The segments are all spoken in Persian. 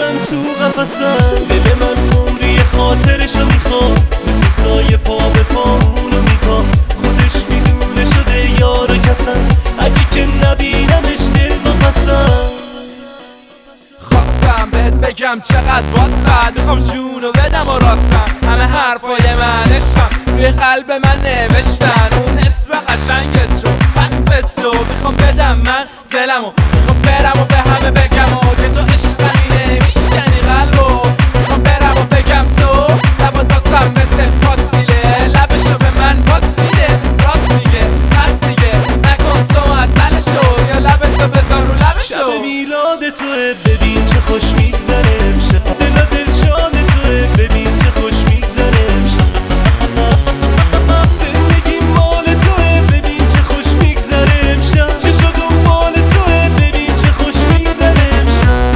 من تو قفسم. دل من عمری خاطرشو میخواد، مثل سایه پا به پا اونو میپا. خودش میدونه شده یار و کسم، اگه که نبینمش دل با پسم. خواستم بهت بگم چقدر واسد، میخوام جونو بدم و راستم. همه حرفای من عشقم روی قلب من نوشتن، اون اسم قشنگت رو پس به تو میخوام بدم من دلمو. میخوام برم و به همه بگم و که تو عشقمی نمیشکنی قلبو. میخوام برم و بگم تو لبا تاسم مثل پاستیله، لبشو به من باس میده. راست میگه پس دیگه نکن تو معطلشو، یا لبشو بذار رو لبشو. شب میلاد توه ببین چه خوش میگذره امشب، دل و دل شاد توه ببین چه خوش میگذره امشب. زندگی مال توه ببین چه خوش میگذره امشب، چه شد اون مال توه ببین چه خوش میگذره امشب.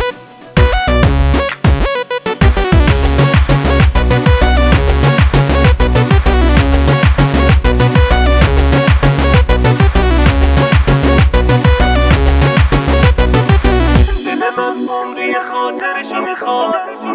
دل من عمری خاطرشو میخواد،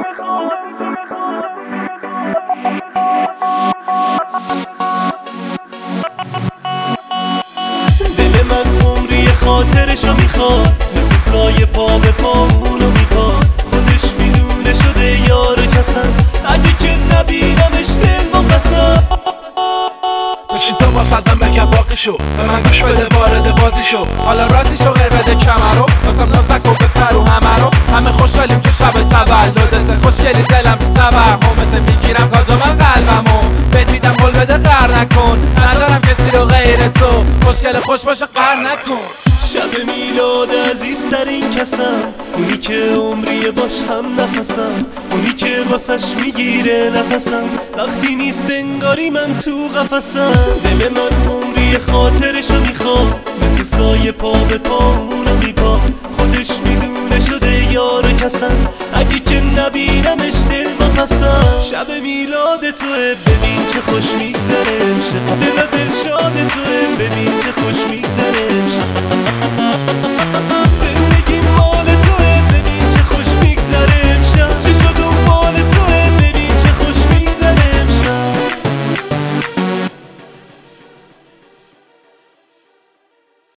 دل من عمری خاطرشو میخواد، مثل سایه پا به پا اونو میپا. خودش میدونه شده یار و کسم، اگه که نبینمش دل با قسم. بشین تو با صدم بگم باقی شو، به من گوش بده وارد بازی شو. حالا رازی شو غیر بده کمرو، واسم نازک و بپرو همه رو. همه خوشحالیم تو شب تولدت، خوشگلی دلم تو توهمت. میگیرم کادو من قلبمو بهت میدم، قول بده قهر نکن. ندارم کسی رو غیر تو، خوشگل خوش باشه قهر نکن. شب میلاد عزیزترین کسم، اونی که عمری باش هم نفسم، اونی که واسش میگیره نفسم وقتی نیست انگاری من تو قفسم. دل من عمری خاطرشو میخواد، مثل سایه پا به پا اونو میپا. خودش میدونه شده یار کسم، اگه که نبینمش دل با قسم. شب میلاد توه ببین چه خوش میگذره امشب، دل و دل شاد توه ببین